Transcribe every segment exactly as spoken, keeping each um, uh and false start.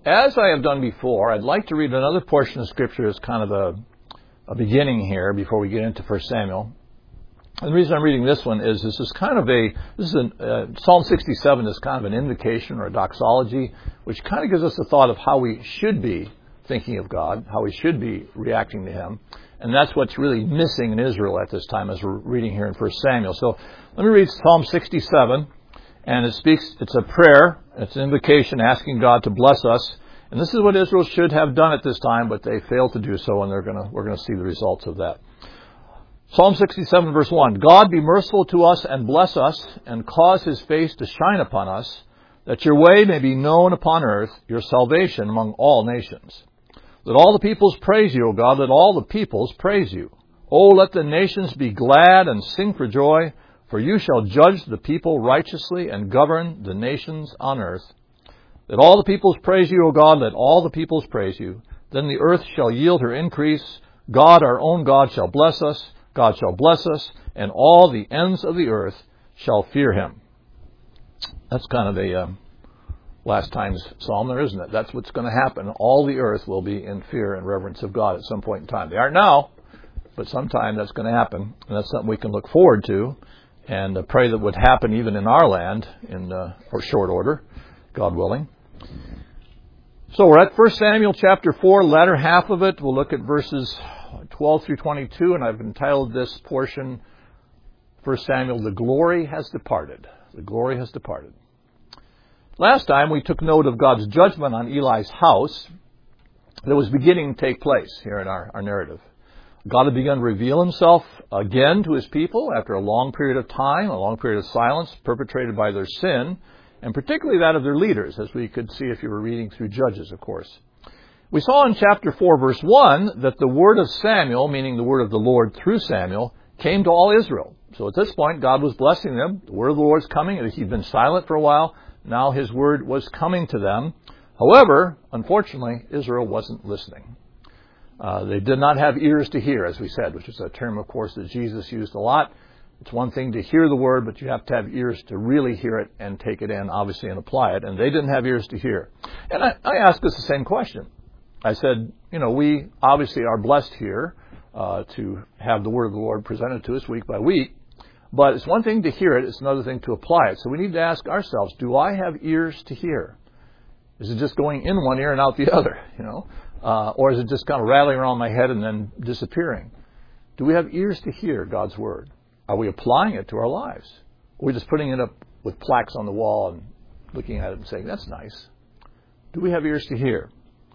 as I have done before, I'd like to read another portion of Scripture as kind of a, a beginning here before we get into First Samuel. And the reason I'm reading this one is this is kind of a, this is an, uh, Psalm sixty-seven is kind of an invocation or a doxology, which kind of gives us a thought of how we should be thinking of God, how we should be reacting to Him. And that's what's really missing in Israel at this time as we're reading here in First Samuel. So let me read Psalm sixty-seven. And it speaks, it's a prayer, it's an invocation asking God to bless us. And this is what Israel should have done at this time, but they failed to do so, and they're gonna, we're going to see the results of that. Psalm sixty-seven, verse one, God be merciful to us and bless us, and cause His face to shine upon us, that your way may be known upon earth, your salvation among all nations. Let all the peoples praise you, O God, let all the peoples praise you. O let the nations be glad and sing for joy, for you shall judge the people righteously and govern the nations on earth. Let all the peoples praise you, O God, let all the peoples praise you. Then the earth shall yield her increase. God, our own God, shall bless us. God shall bless us, and all the ends of the earth shall fear Him. That's kind of a um, last times psalm there, isn't it? That's what's going to happen. All the earth will be in fear and reverence of God at some point in time. They aren't now, but sometime that's going to happen, and that's something we can look forward to. And uh, pray that would happen even in our land in uh, for short order, God willing. So we're at First Samuel chapter four, latter half of it. We'll look at verses twelve through twenty-two, and I've entitled this portion, First Samuel, The Glory Has Departed. The Glory Has Departed. Last time we took note of God's judgment on Eli's house that was beginning to take place here in our, our narrative. God had begun to reveal Himself again to His people after a long period of time, a long period of silence perpetrated by their sin, and particularly that of their leaders, as we could see if you were reading through Judges, of course. We saw in chapter four, verse one, that the word of Samuel, meaning the word of the Lord through Samuel, came to all Israel. So at this point, God was blessing them. The word of the Lord's coming. He'd been silent for a while. Now His word was coming to them. However, unfortunately, Israel wasn't listening. Uh, they did not have ears to hear, as we said, which is a term, of course, that Jesus used a lot. It's one thing to hear the word, but you have to have ears to really hear it and take it in, obviously, and apply it. And they didn't have ears to hear. And I, I asked us the same question. I said, you know, we obviously are blessed here uh, to have the word of the Lord presented to us week by week. But it's one thing to hear it. It's another thing to apply it. So we need to ask ourselves, do I have ears to hear? Is it just going in one ear and out the other, you know? Uh, or is it just kind of rattling around my head and then disappearing? Do we have ears to hear God's word? Are we applying it to our lives? Or are we just putting it up with plaques on the wall and looking at it and saying, that's nice? Do we have ears to hear?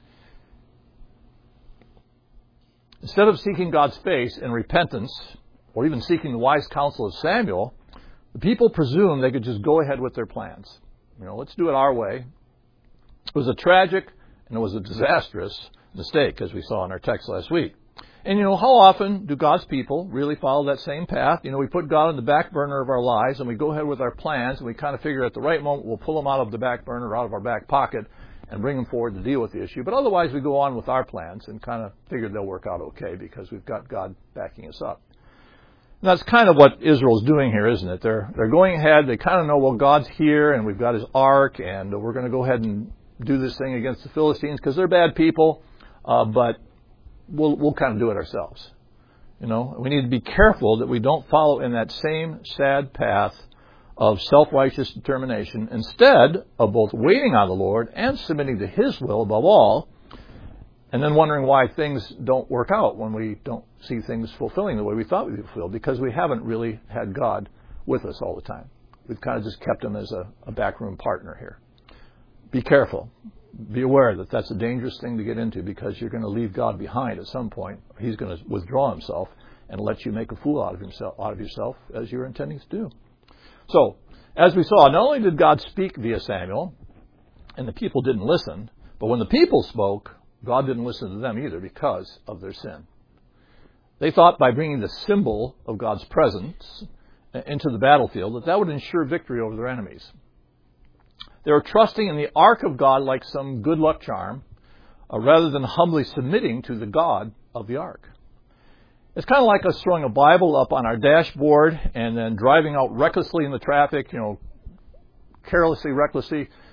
Instead of seeking God's face in repentance, or even seeking the wise counsel of Samuel, the people presumed they could just go ahead with their plans. You know, let's do it our way. It was a tragic and it was a disastrous mistake, as we saw in our text last week. And, you know, how often do God's people really follow that same path? You know, we put God on the back burner of our lives and we go ahead with our plans and we kind of figure at the right moment we'll pull them out of the back burner, out of our back pocket, and bring them forward to deal with the issue. But otherwise we go on with our plans and kind of figure they'll work out okay because we've got God backing us up. And that's kind of what Israel's doing here, isn't it? They're they're going ahead. They kind of know, well, God's here and we've got His ark and we're going to go ahead and do this thing against the Philistines because they're bad people, uh, but we'll we'll kind of do it ourselves. You know, we need to be careful that we don't follow in that same sad path of self-righteous determination instead of both waiting on the Lord and submitting to His will above all, and then wondering why things don't work out when we don't see things fulfilling the way we thought we'd fulfill, because we haven't really had God with us all the time. We've kind of just kept Him as a, a backroom partner here. Be careful. Be aware that that's a dangerous thing to get into because you're going to leave God behind at some point. He's going to withdraw Himself and let you make a fool out of himself, out of yourself, as you're intending to do. So, as we saw, not only did God speak via Samuel, and the people didn't listen, but when the people spoke, God didn't listen to them either because of their sin. They thought by bringing the symbol of God's presence into the battlefield that that would ensure victory over their enemies. They were trusting in the ark of God like some good luck charm, uh, rather than humbly submitting to the God of the ark. It's kind of like us throwing a Bible up on our dashboard and then driving out recklessly in the traffic, you know, carelessly, recklessly,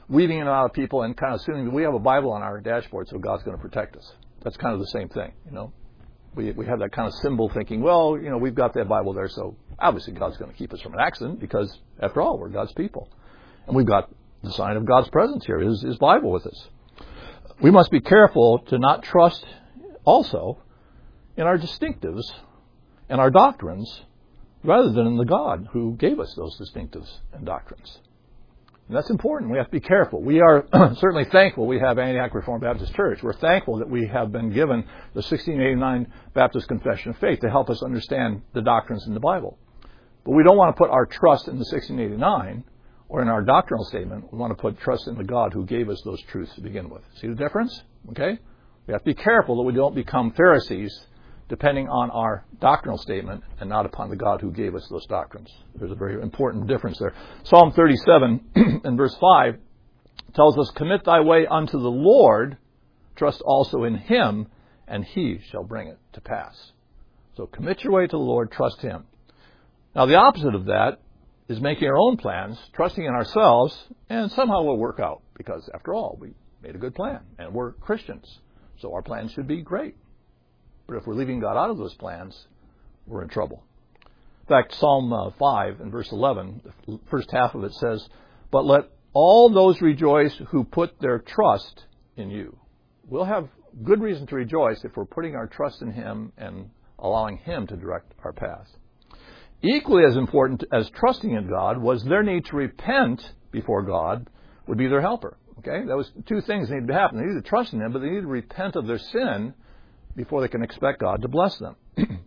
weeding in and out of people and kind of assuming that we have a Bible on our dashboard, so God's going to protect us. That's kind of the same thing, you know. We we have that kind of symbol thinking, well, you know, we've got that Bible there, so obviously God's going to keep us from an accident because, after all, we're God's people. And we've got the sign of God's presence here, His, His Bible with us. We must be careful to not trust also in our distinctives and our doctrines rather than in the God who gave us those distinctives and doctrines. And that's important. We have to be careful. We are certainly thankful we have Antioch Reformed Baptist Church. We're thankful that we have been given the sixteen eighty-nine Baptist Confession of Faith to help us understand the doctrines in the Bible. But we don't want to put our trust in the sixteen eighty-nine or in our doctrinal statement. We want to put trust in the God who gave us those truths to begin with. See the difference? Okay? We have to be careful that we don't become Pharisees depending on our doctrinal statement and not upon the God who gave us those doctrines. There's a very important difference there. Psalm thirty-seven and verse five tells us, "Commit thy way unto the Lord, trust also in Him, and He shall bring it to pass." So commit your way to the Lord, trust Him. Now the opposite of that is making our own plans, trusting in ourselves, and somehow we'll work out because, after all, we made a good plan, and we're Christians. So our plans should be great. But if we're leaving God out of those plans, we're in trouble. In fact, Psalm uh, five and verse eleven, the first half of it says, "But let all those rejoice who put their trust in you." We'll have good reason to rejoice if we're putting our trust in Him and allowing Him to direct our path. Equally as important as trusting in God was their need to repent before God would be their helper. Okay? That was two things that needed to happen. They needed to trust in Him, but they needed to repent of their sin before they can expect God to bless them.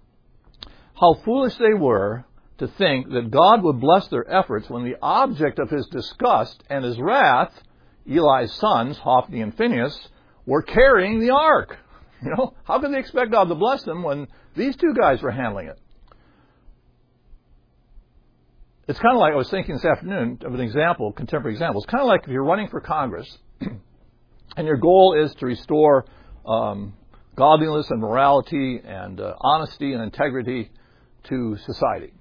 How foolish they were to think that God would bless their efforts when the object of His disgust and His wrath, Eli's sons, Hophni and Phinehas, were carrying the ark. You know, how could they expect God to bless them when these two guys were handling it? It's kind of like, I was thinking this afternoon of an example, contemporary example. It's kind of like if you're running for Congress and your goal is to restore um, godliness and morality and uh, honesty and integrity to society.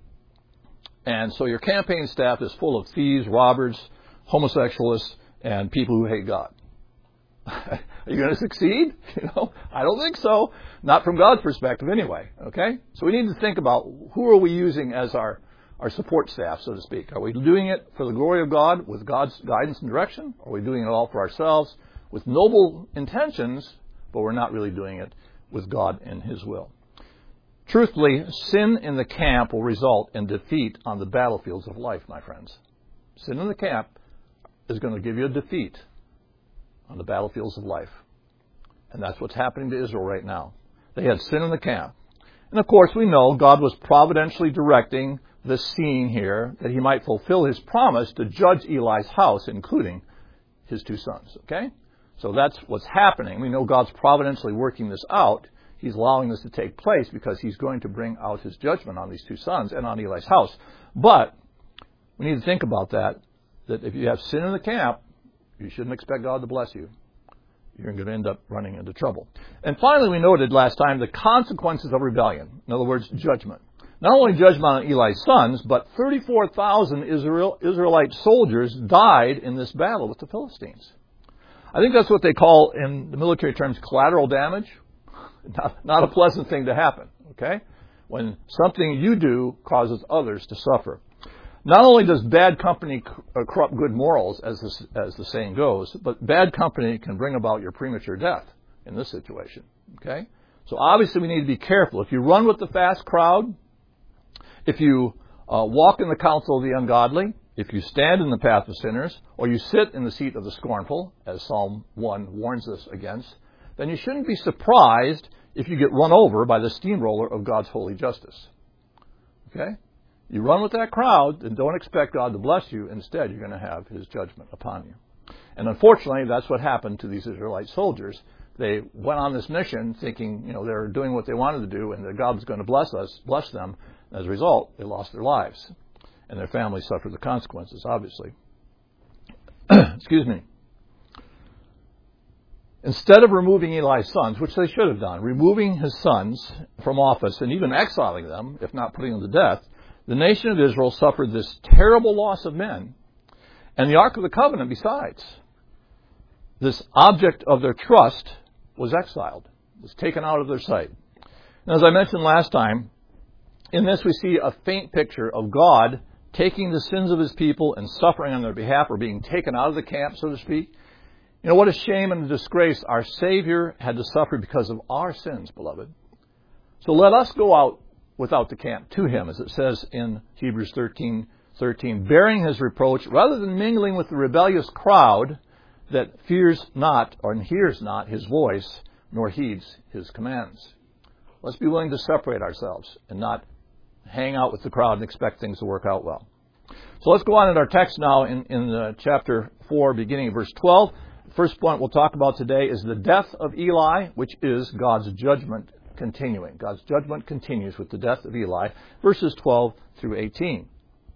And so your campaign staff is full of thieves, robbers, homosexuals, and people who hate God. Are you going to succeed? You know, I don't think so. Not from God's perspective anyway. Okay? So we need to think about who are we using as our our support staff, so to speak. Are we doing it for the glory of God with God's guidance and direction? Or are we doing it all for ourselves with noble intentions, but we're not really doing it with God and His will? Truthfully, sin in the camp will result in defeat on the battlefields of life, my friends. Sin in the camp is going to give you a defeat on the battlefields of life. And that's what's happening to Israel right now. They had sin in the camp. And of course, we know God was providentially directing the scene here that He might fulfill His promise to judge Eli's house, including his two sons. Okay? So that's what's happening. We know God's providentially working this out. He's allowing this to take place because He's going to bring out His judgment on these two sons and on Eli's house. But we need to think about that, that if you have sin in the camp, you shouldn't expect God to bless you. You're going to end up running into trouble. And finally, we noted last time the consequences of rebellion. In other words, judgment. Not only judgment on Eli's sons, but thirty-four thousand Israel, Israelite soldiers died in this battle with the Philistines. I think that's what they call, in the military terms, collateral damage. Not, not a pleasant thing to happen, okay? When something you do causes others to suffer. Not only does bad company corrupt good morals, as the, as the saying goes, but bad company can bring about your premature death in this situation, okay? So obviously we need to be careful. If you run with the fast crowd, if you uh, walk in the counsel of the ungodly, if you stand in the path of sinners, or you sit in the seat of the scornful, as Psalm one warns us against, then you shouldn't be surprised if you get run over by the steamroller of God's holy justice. Okay? You run with that crowd and don't expect God to bless you. Instead, you're going to have His judgment upon you. And unfortunately, that's what happened to these Israelite soldiers. They went on this mission thinking, you know, they were doing what they wanted to do and that God was going to bless us, bless them. As a result, they lost their lives. And their families suffered the consequences, obviously. Excuse me. Instead of removing Eli's sons, which they should have done, removing his sons from office and even exiling them, if not putting them to death, the nation of Israel suffered this terrible loss of men. And the Ark of the Covenant, besides, this object of their trust, was exiled, was taken out of their sight. And as I mentioned last time, in this we see a faint picture of God taking the sins of his people and suffering on their behalf, or being taken out of the camp, so to speak. You know, what a shame and a disgrace our Savior had to suffer because of our sins, beloved. So let us go out without the camp to him, as it says in Hebrews thirteen thirteen, bearing his reproach, rather than mingling with the rebellious crowd that fears not or hears not his voice, nor heeds his commands. Let's be willing to separate ourselves and not hang out with the crowd and expect things to work out well. So let's go on in our text now in, in uh, chapter four, beginning of verse twelve. The first point we'll talk about today is the death of Eli, which is God's judgment continuing. God's judgment continues with the death of Eli, verses twelve through eighteen.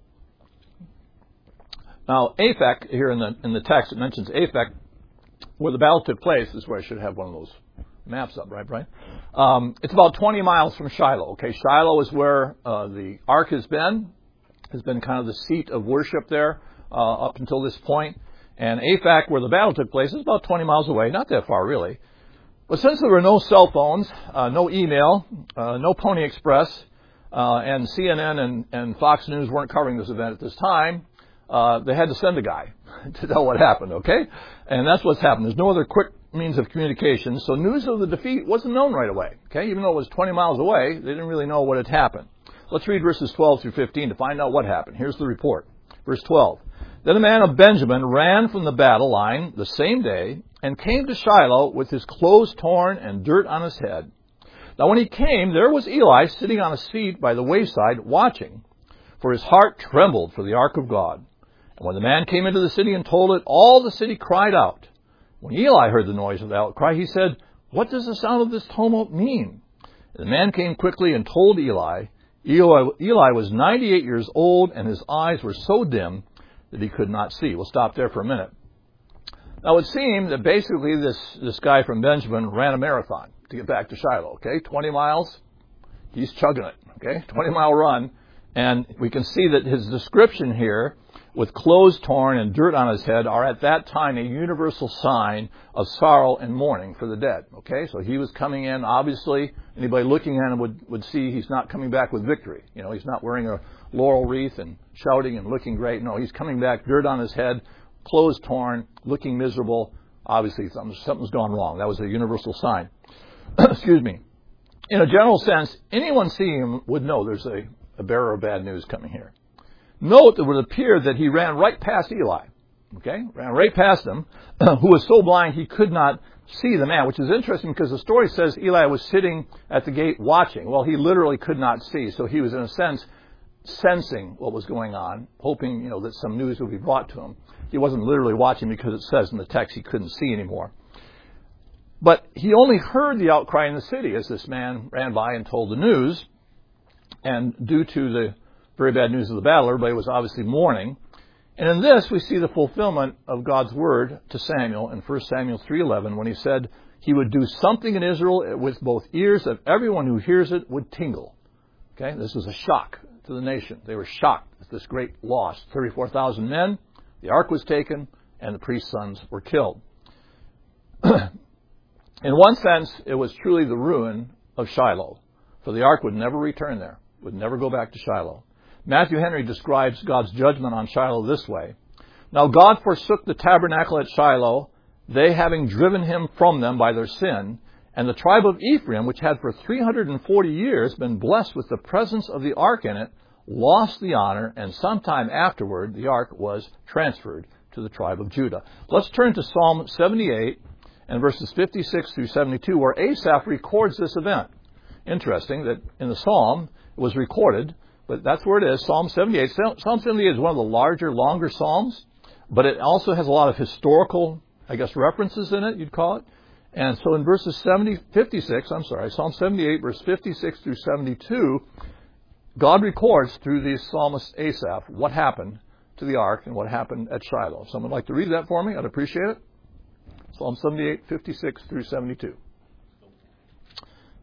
Now, Aphek, here in the in the text, it mentions Aphek, where the battle took place. This is where I should have one of those maps up, right, Brian? Um, it's about twenty miles from Shiloh. Okay, Shiloh is where uh, the ark has been, has been kind of the seat of worship there uh, up until this point. And Aphek, where the battle took place, is about twenty miles away, not that far, really. But since there were no cell phones, uh, no email, uh, no Pony Express, uh, and C N N and, and Fox News weren't covering this event at this time, uh, they had to send a guy to tell what happened, okay? And that's what's happened. There's no other quick means of communication, so news of the defeat wasn't known right away, okay? Even though it was twenty miles away, they didn't really know what had happened. Let's read verses twelve through fifteen to find out what happened. Here's the report. Verse twelve. Then a man of Benjamin ran from the battle line the same day and came to Shiloh with his clothes torn and dirt on his head. Now when he came, there was Eli sitting on a seat by the wayside watching, for his heart trembled for the ark of God. And when the man came into the city and told it, all the city cried out. When Eli heard the noise of the outcry, he said, "What does the sound of this tumult mean?" And the man came quickly and told Eli. Eli, Eli was ninety-eight years old, and his eyes were so dim that he could not see. We'll stop there for a minute. Now, it would seem that basically this, this guy from Benjamin ran a marathon to get back to Shiloh, okay? twenty miles, he's chugging it, okay? twenty-mile run. And we can see that his description here, with clothes torn and dirt on his head, are at that time a universal sign of sorrow and mourning for the dead, okay? So he was coming in, obviously, anybody looking at him would, would see he's not coming back with victory. You know, he's not wearing a laurel wreath and shouting and looking great. No, he's coming back, dirt on his head, clothes torn, looking miserable. Obviously, something, something's gone wrong. That was a universal sign. Excuse me. In a general sense, anyone seeing him would know there's a, a bearer of bad news coming here. Note, it would appear that he ran right past Eli. Okay? Ran right past him, who was so blind he could not see the man, which is interesting because the story says Eli was sitting at the gate watching. Well, he literally could not see, so he was, in a sense, sensing what was going on, hoping, you know, that some news would be brought to him. He wasn't literally watching because it says in the text he couldn't see anymore. But he only heard the outcry in the city as this man ran by and told the news. And due to the very bad news of the battle, everybody was obviously mourning. And in this, we see the fulfillment of God's word to Samuel in First Samuel three eleven when he said he would do something in Israel with both ears of everyone who hears it would tingle. Okay, this was a shock to the nation. They were shocked at this great loss. thirty-four thousand men, the ark was taken, and the priest's sons were killed. In one sense, it was truly the ruin of Shiloh, for the ark would never return there, would never go back to Shiloh. Matthew Henry describes God's judgment on Shiloh this way. Now God forsook the tabernacle at Shiloh, they having driven him from them by their sin, and the tribe of Ephraim, which had for three hundred forty years been blessed with the presence of the ark in it, lost the honor, and sometime afterward the ark was transferred to the tribe of Judah. Let's turn to Psalm seventy-eight and verses fifty-six through seventy-two, where Asaph records this event. Interesting that in the Psalm it was recorded, but that's where it is, Psalm seventy-eight. Psalm seventy-eight is one of the larger, longer Psalms, but it also has a lot of historical, I guess, references in it, you'd call it. And so in verses seventy, fifty-six, I'm sorry, Psalm seventy-eight, verse fifty-six through seventy-two, God records through the psalmist Asaph what happened to the ark and what happened at Shiloh. Someone would like to read that for me? I'd appreciate it. Psalm seventy-eight, fifty-six through seventy-two.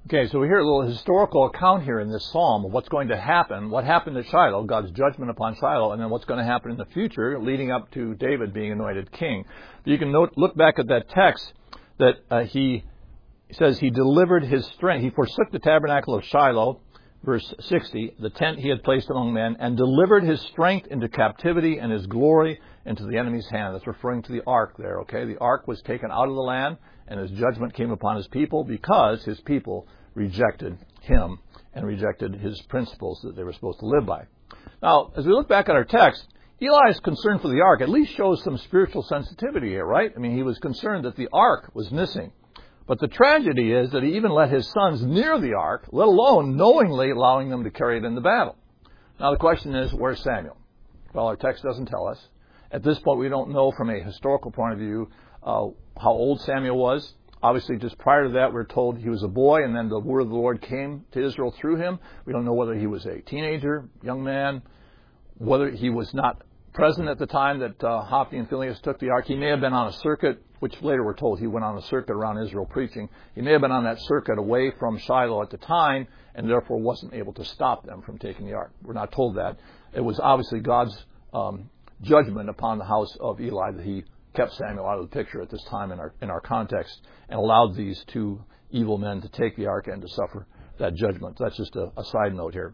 Okay, so we hear a little historical account here in this psalm of what's going to happen, what happened at Shiloh, God's judgment upon Shiloh, and then what's going to happen in the future leading up to David being anointed king. But you can note, look back at that text that uh, he says he delivered his strength. He forsook the tabernacle of Shiloh, verse sixty, the tent he had placed among men, and delivered his strength into captivity and his glory into the enemy's hand. That's referring to the ark there, okay? The ark was taken out of the land, and his judgment came upon his people because his people rejected him and rejected his principles that they were supposed to live by. Now, as we look back at our text, Eli's concern for the ark at least shows some spiritual sensitivity here, right? I mean, he was concerned that the ark was missing. But the tragedy is that he even let his sons near the ark, let alone knowingly allowing them to carry it in the battle. Now, the question is, where's Samuel? Well, our text doesn't tell us. At this point, we don't know from a historical point of view uh, how old Samuel was. Obviously, just prior to that, we're told he was a boy, and then the word of the Lord came to Israel through him. We don't know whether he was a teenager, young man, whether he was not present at the time that uh, Hophni and Phinehas took the ark. He may have been on a circuit, which later we're told he went on a circuit around Israel preaching. He may have been on that circuit away from Shiloh at the time, and therefore wasn't able to stop them from taking the ark. We're not told that. It was obviously God's um, judgment upon the house of Eli that he kept Samuel out of the picture at this time in our in our context and allowed these two evil men to take the ark and to suffer that judgment. That's just a, a side note here.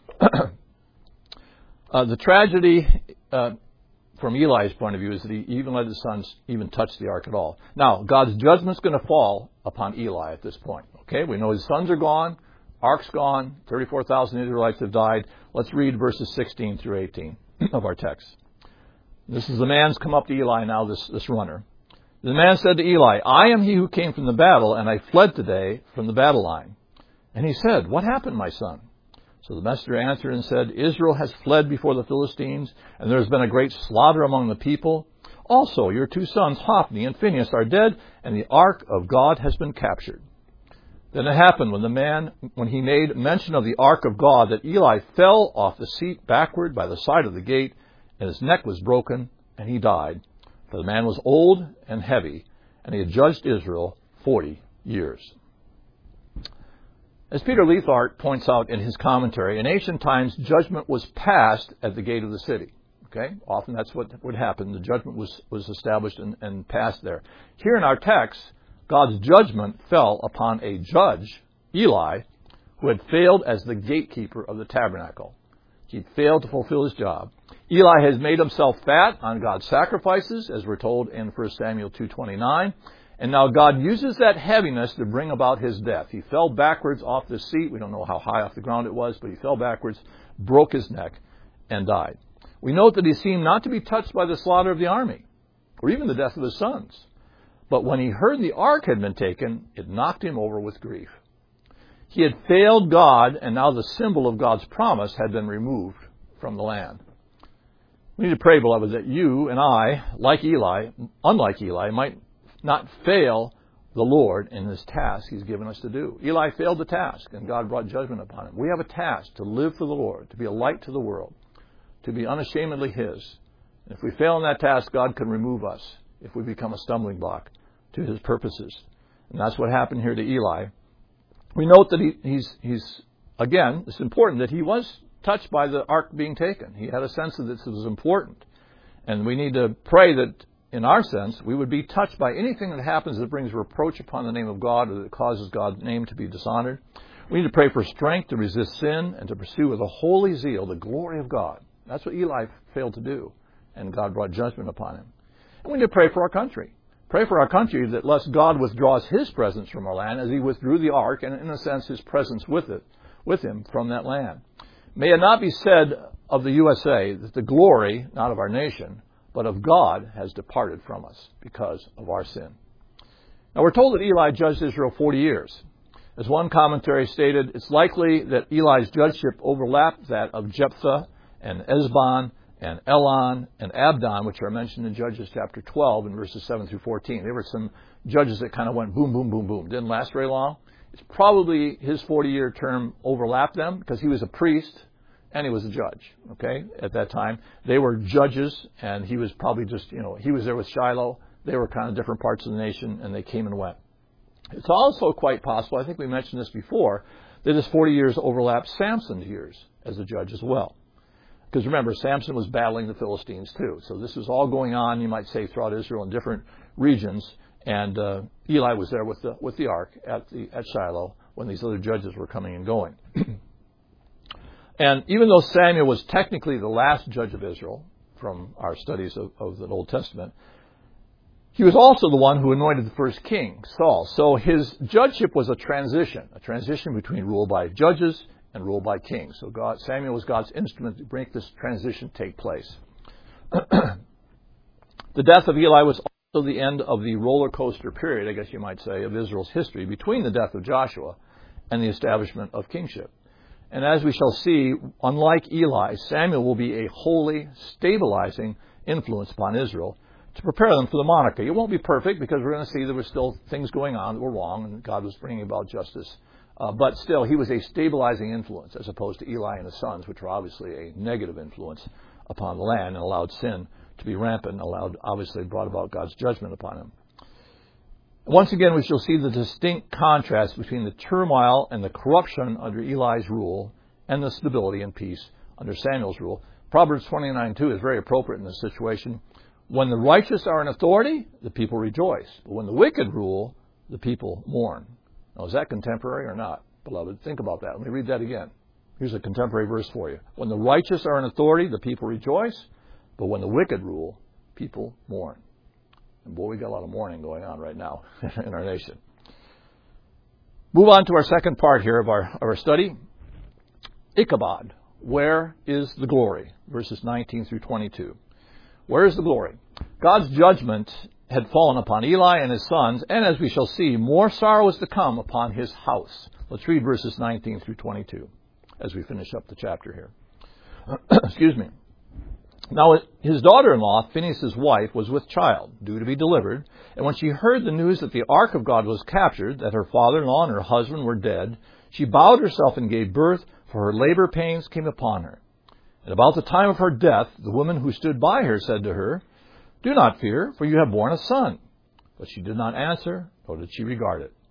uh, the tragedy uh, from Eli's point of view is that he even let his sons even touch the ark at all. Now, God's judgment's going to fall upon Eli at this point. Okay, we know his sons are gone, ark's gone, thirty-four thousand Israelites have died. Let's read verses sixteen through eighteen of our text. This is the man's come up to Eli now, this, this runner. The man said to Eli, I am he who came from the battle, and I fled today from the battle line. And he said, what happened, my son? So the messenger answered and said, Israel has fled before the Philistines, and there has been a great slaughter among the people. Also, your two sons, Hophni and Phinehas, are dead, and the ark of God has been captured. Then it happened when the man, when he made mention of the ark of God, that Eli fell off the seat backward by the side of the gate, and his neck was broken, and he died. For the man was old and heavy, and he had judged Israel forty years. As Peter Leithart points out in his commentary, in ancient times, judgment was passed at the gate of the city. Okay? Often that's what would happen. The judgment was, was established and, and passed there. Here in our text, God's judgment fell upon a judge, Eli, who had failed as the gatekeeper of the tabernacle. He failed to fulfill his job. Eli has made himself fat on God's sacrifices, as we're told in First Samuel two twenty-nine. And now God uses that heaviness to bring about his death. He fell backwards off the seat. We don't know how high off the ground it was, but he fell backwards, broke his neck, and died. We note that he seemed not to be touched by the slaughter of the army, or even the death of his sons. But when he heard the ark had been taken, it knocked him over with grief. He had failed God, and now the symbol of God's promise had been removed from the land. We need to pray, beloved, that you and I, like Eli, unlike Eli, might not fail the Lord in this task he's given us to do. Eli failed the task, and God brought judgment upon him. We have a task to live for the Lord, to be a light to the world, to be unashamedly his. And if we fail in that task, God can remove us if we become a stumbling block to his purposes. And that's what happened here to Eli. We note that he, he's, he's, again, it's important that he was touched by the ark being taken. He had a sense that this was important. And we need to pray that, in our sense, we would be touched by anything that happens that brings reproach upon the name of God or that causes God's name to be dishonored. We need to pray for strength to resist sin and to pursue with a holy zeal the glory of God. That's what Eli failed to do, and God brought judgment upon him. And we need to pray for our country. Pray for our country that lest God withdraws his presence from our land as he withdrew the ark and, in a sense, his presence with it, with him from that land. May it not be said of the U S A that the glory, not of our nation, but of God has departed from us because of our sin. Now, we're told that Eli judged Israel forty years. As one commentary stated, it's likely that Eli's judgeship overlapped that of Jephthah and Ezbon and Elon and Abdon, which are mentioned in Judges chapter twelve in verses seven through fourteen. There were some judges that kind of went boom, boom, boom, boom. Didn't last very long. It's probably his forty-year term overlapped them because he was a priest and he was a judge, okay, at that time. They were judges, and he was probably just, you know, he was there with Shiloh. They were kind of different parts of the nation, and they came and went. It's also quite possible, I think we mentioned this before, that his forty years overlapped Samson's years as a judge as well. Because remember, Samson was battling the Philistines too. So this was all going on, you might say, throughout Israel in different regions. And uh, Eli was there with the with the ark at the at Shiloh when these other judges were coming and going. And even though Samuel was technically the last judge of Israel, from our studies of, of the Old Testament, he was also the one who anointed the first king, Saul. So his judgeship was a transition, a transition between rule by judges and rule by kings. So God, Samuel was God's instrument to make this transition take place. The death of Eli was also the end of the roller coaster period, I guess you might say, of Israel's history between the death of Joshua and the establishment of kingship. And as we shall see, unlike Eli, Samuel will be a wholly stabilizing influence upon Israel to prepare them for the monarchy. It won't be perfect because we're going to see there were still things going on that were wrong and God was bringing about justice. Uh, but still, he was a stabilizing influence as opposed to Eli and his sons, which were obviously a negative influence upon the land and allowed sin to be rampant and allowed, obviously, brought about God's judgment upon him. Once again, we shall see the distinct contrast between the turmoil and the corruption under Eli's rule and the stability and peace under Samuel's rule. Proverbs twenty-nine two is very appropriate in this situation. When the righteous are in authority, the people rejoice. But when the wicked rule, the people mourn. Now, is that contemporary or not, beloved? Think about that. Let me read that again. Here's a contemporary verse for you. When the righteous are in authority, the people rejoice. But when the wicked rule, people mourn. And boy, we got a lot of mourning going on right now in our nation. Move on to our second part here of our, of our study. Ichabod. Where is the glory? Verses nineteen through twenty-two. Where is the glory? God's judgment had fallen upon Eli and his sons, and as we shall see, more sorrow is to come upon his house. Let's read verses nineteen through twenty-two as we finish up the chapter here. Excuse me. Now his daughter-in-law, Phinehas' wife, was with child, due to be delivered, and when she heard the news that the ark of God was captured, that her father-in-law and her husband were dead, she bowed herself and gave birth, for her labor pains came upon her. And about the time of her death, the woman who stood by her said to her, "Do not fear, for you have borne a son." But she did not answer, nor did she regard it.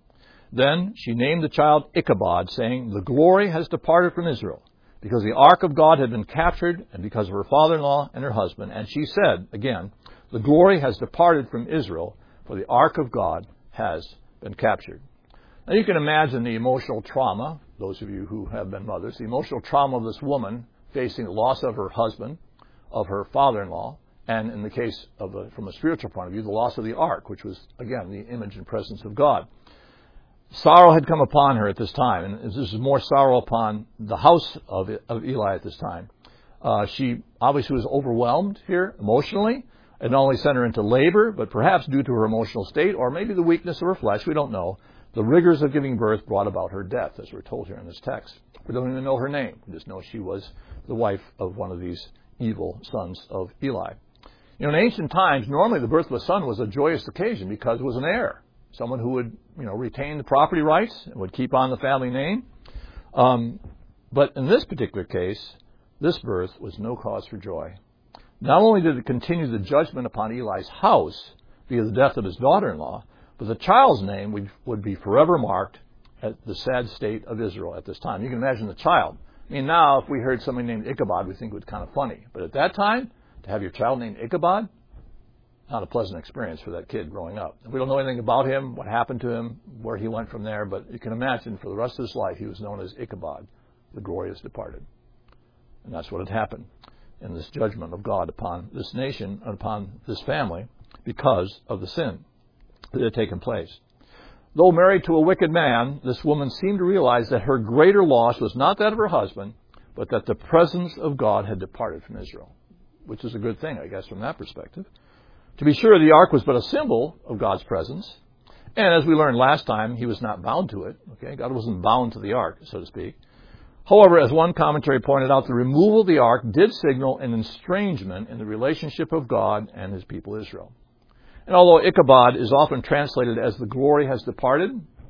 Then she named the child Ichabod, saying, "The glory has departed from Israel, because the ark of God had been captured, and because of her father-in-law and her husband." And she said, again, "The glory has departed from Israel, for the ark of God has been captured." Now you can imagine the emotional trauma, those of you who have been mothers, the emotional trauma of this woman facing the loss of her husband, of her father-in-law, and in the case of, a, from a spiritual point of view, the loss of the ark, which was, again, the image and presence of God. Sorrow had come upon her at this time, and this is more sorrow upon the house of, of Eli at this time. Uh, she obviously was overwhelmed here emotionally. It not only sent her into labor, but perhaps due to her emotional state, or maybe the weakness of her flesh, we don't know, the rigors of giving birth brought about her death, as we're told here in this text. We don't even know her name. We just know she was the wife of one of these evil sons of Eli. You know, in ancient times, normally the birth of a son was a joyous occasion because it was an heir. Someone who would, you know, retain the property rights and would keep on the family name. Um, but in this particular case, this birth was no cause for joy. Not only did it continue the judgment upon Eli's house via the death of his daughter-in-law, but the child's name would, would be forever marked at the sad state of Israel at this time. You can imagine the child. I mean, now if we heard somebody named Ichabod, we think it was kind of funny. But at that time, to have your child named Ichabod, not a pleasant experience for that kid growing up. We don't know anything about him, what happened to him, where he went from there, but you can imagine for the rest of his life he was known as Ichabod, the glorious departed. And that's what had happened in this judgment of God upon this nation and upon this family because of the sin that had taken place. Though married to a wicked man, this woman seemed to realize that her greater loss was not that of her husband, but that the presence of God had departed from Israel, which is a good thing, I guess, from that perspective. To be sure, the ark was but a symbol of God's presence. And as we learned last time, he was not bound to it. Okay, God wasn't bound to the ark, so to speak. However, as one commentary pointed out, the removal of the ark did signal an estrangement in the relationship of God and his people Israel. And although Ichabod is often translated as the glory has departed,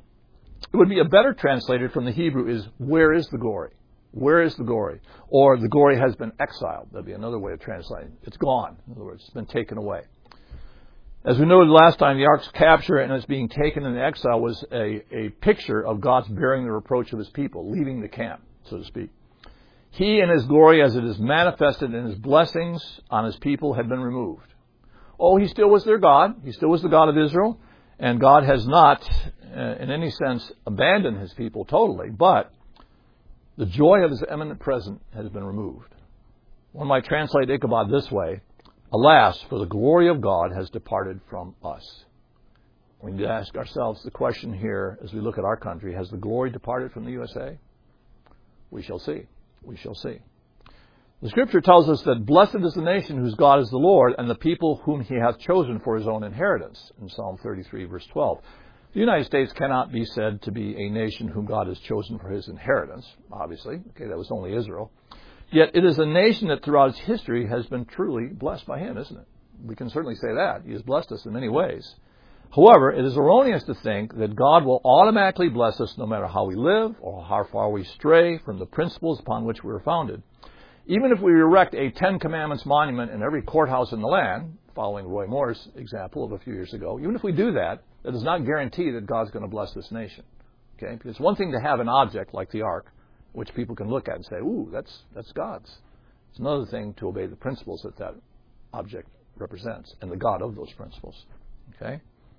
it would be a better translated from the Hebrew is, where is the glory? Where is the glory? Or the glory has been exiled. That would be another way of translating. It's gone. In other words, it's been taken away. As we noted last time, the ark's capture and its being taken into exile was a, a picture of God's bearing the reproach of his people, leaving the camp, so to speak. He and his glory, as it is manifested in his blessings on his people, had been removed. Oh, he still was their God. He still was the God of Israel. And God has not, uh, in any sense, abandoned his people totally. But the joy of his eminent presence has been removed. One might translate Ichabod this way: alas, for the glory of God has departed from us. We need to ask ourselves the question here as we look at our country: has the glory departed from the U S A? We shall see. We shall see. The Scripture tells us that blessed is the nation whose God is the Lord, and the people whom he hath chosen for his own inheritance, in Psalm thirty-three, verse twelve. The United States cannot be said to be a nation whom God has chosen for his inheritance, obviously. Okay, that was only Israel. Yet it is a nation that throughout its history has been truly blessed by him, isn't it? We can certainly say that. He has blessed us in many ways. However, it is erroneous to think that God will automatically bless us no matter how we live or how far we stray from the principles upon which we were founded. Even if we erect a Ten Commandments monument in every courthouse in the land, following Roy Moore's example of a few years ago, even if we do that, that does not guarantee that God's going to bless this nation. Okay? Because it's one thing to have an object like the ark, which people can look at and say, ooh, that's that's God's. It's another thing to obey the principles that that object represents and the God of those principles. Okay?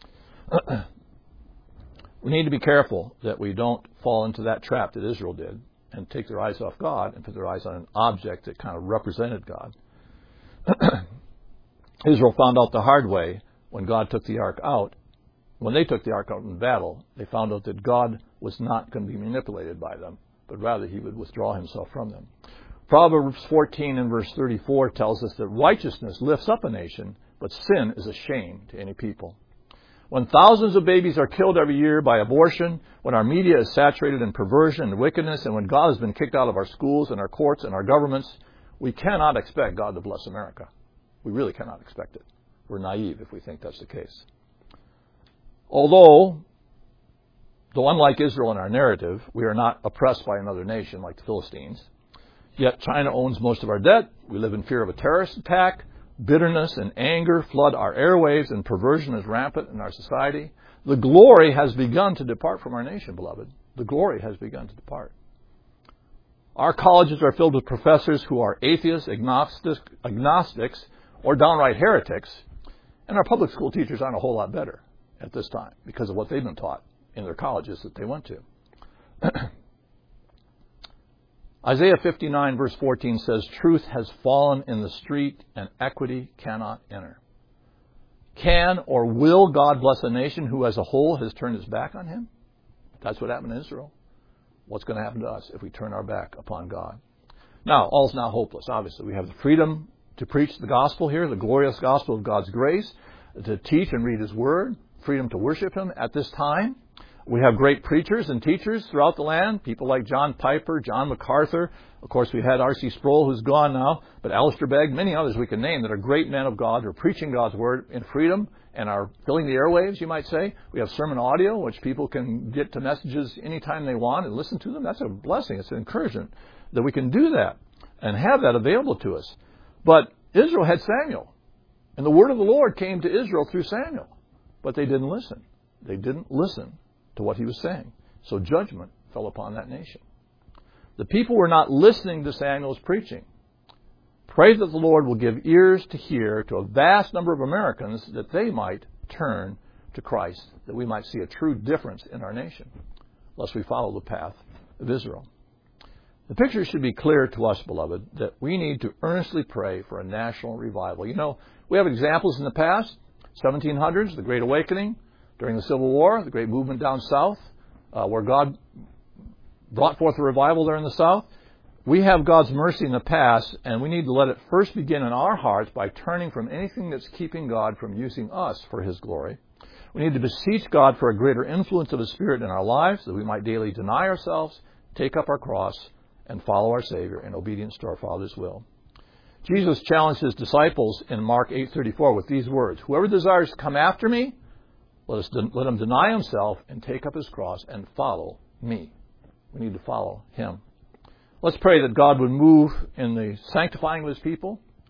We need to be careful that we don't fall into that trap that Israel did and take their eyes off God and put their eyes on an object that kind of represented God. Israel found out the hard way when God took the ark out. When they took the ark out in battle, they found out that God was not going to be manipulated by them, but rather he would withdraw himself from them. Proverbs fourteen and verse thirty-four tells us that righteousness lifts up a nation, but sin is a shame to any people. When thousands of babies are killed every year by abortion, when our media is saturated in perversion and wickedness, and when God has been kicked out of our schools and our courts and our governments, we cannot expect God to bless America. We really cannot expect it. We're naive if we think that's the case. Although, though unlike Israel in our narrative, we are not oppressed by another nation like the Philistines, yet China owns most of our debt. We live in fear of a terrorist attack. Bitterness and anger flood our airwaves, and perversion is rampant in our society. The glory has begun to depart from our nation, beloved. The glory has begun to depart. Our colleges are filled with professors who are atheists, agnostics, agnostics, or downright heretics, and our public school teachers aren't a whole lot better at this time because of what they've been taught in their colleges that they went to. Isaiah fifty-nine verse fourteen says, truth has fallen in the street and equity cannot enter. Can or will God bless a nation who as a whole has turned its back on him? That's what happened in Israel. What's going to happen to us if we turn our back upon God? Now, all's now hopeless, obviously. We have the freedom to preach the gospel here, the glorious gospel of God's grace, to teach and read his word, freedom to worship him at this time. We have great preachers and teachers throughout the land, people like John Piper, John MacArthur. Of course, we had R C Sproul, who's gone now, but Alistair Begg, many others we can name that are great men of God who are preaching God's word in freedom and are filling the airwaves, you might say. We have sermon audio, which people can get to messages anytime they want and listen to them. That's a blessing. It's an encouragement that we can do that and have that available to us. But Israel had Samuel, and the word of the Lord came to Israel through Samuel, but they didn't listen. They didn't listen to what he was saying. So judgment fell upon that nation. The people were not listening to Samuel's preaching. Pray that the Lord will give ears to hear to a vast number of Americans that they might turn to Christ, that we might see a true difference in our nation, lest we follow the path of Israel. The picture should be clear to us, beloved, that we need to earnestly pray for a national revival. You know, we have examples in the past, seventeen hundreds, the Great Awakening, during the Civil War, the great movement down south, uh, where God brought forth a revival there in the south. We have God's mercy in the past, and we need to let it first begin in our hearts by turning from anything that's keeping God from using us for his glory. We need to beseech God for a greater influence of his Spirit in our lives, that we might daily deny ourselves, take up our cross, and follow our Savior in obedience to our Father's will. Jesus challenged his disciples in Mark eight thirty-four with these words, whoever desires to come after me, let, us, let him deny himself and take up his cross and follow me. We need to follow him. Let's pray that God would move in the sanctifying of his people,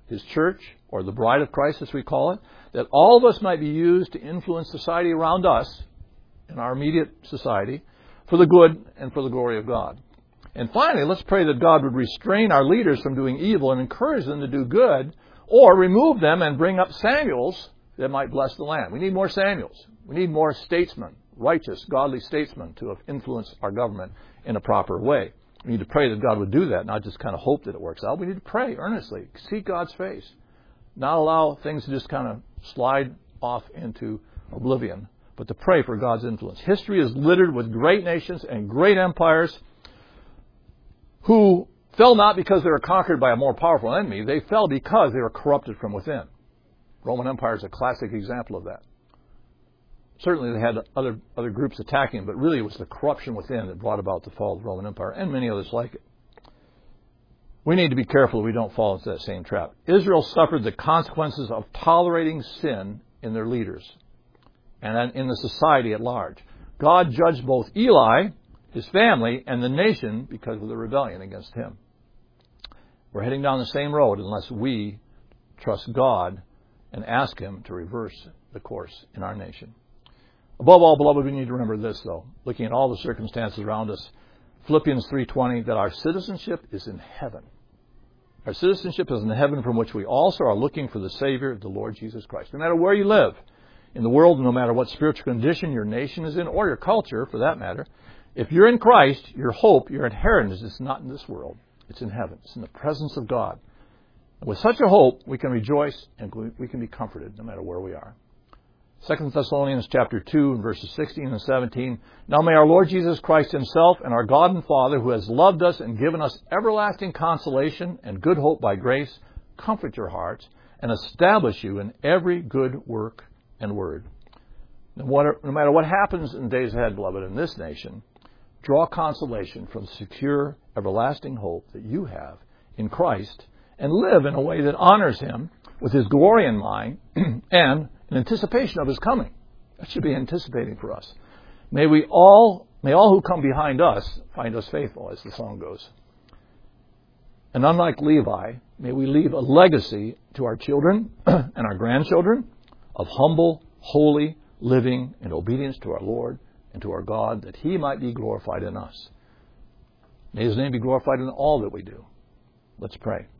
His church, or the bride of Christ as we call it, that all of us might be used to influence society around us, in our immediate society, for the good and for the glory of God. And finally, let's pray that God would restrain our leaders from doing evil and encourage them to do good, or remove them and bring up Samuels that might bless the land. We need more Samuels. We need more statesmen, righteous, godly statesmen, to influence our government in a proper way. We need to pray that God would do that, not just kind of hope that it works out. We need to pray earnestly, seek God's face, not allow things to just kind of slide off into oblivion, but to pray for God's influence. History is littered with great nations and great empires who fell not because they were conquered by a more powerful enemy. They fell because they were corrupted from within. Roman Empire is a classic example of that. Certainly they had other other groups attacking, but really it was the corruption within that brought about the fall of the Roman Empire, and many others like it. We need to be careful we don't fall into that same trap. Israel suffered the consequences of tolerating sin in their leaders and in the society at large. God judged both Eli, his family, and the nation because of the rebellion against him. We're heading down the same road unless we trust God and ask him to reverse the course in our nation. Above all, beloved, we need to remember this, though, looking at all the circumstances around us, Philippians three twenty, that our citizenship is in heaven. Our citizenship is in heaven, from which we also are looking for the Savior, the Lord Jesus Christ. No matter where you live in the world, no matter what spiritual condition your nation is in, or your culture, for that matter, if you're in Christ, your hope, your inheritance is not in this world. It's in heaven. It's in the presence of God. And with such a hope, we can rejoice and we can be comforted no matter where we are. Second Thessalonians chapter two, verses sixteen and seventeen. Now may our Lord Jesus Christ himself and our God and Father, who has loved us and given us everlasting consolation and good hope by grace, comfort your hearts and establish you in every good work and word. No matter what happens in days ahead, beloved, in this nation, draw consolation from the secure, everlasting hope that you have in Christ, and live in a way that honors him with his glory in mind and in anticipation of his coming. That should be anticipating for us. May we all, may all who come behind us find us faithful, as the song goes. And unlike Levi, may we leave a legacy to our children and our grandchildren of humble, holy living in obedience to our Lord and to our God, that he might be glorified in us. May his name be glorified in all that we do. Let's pray.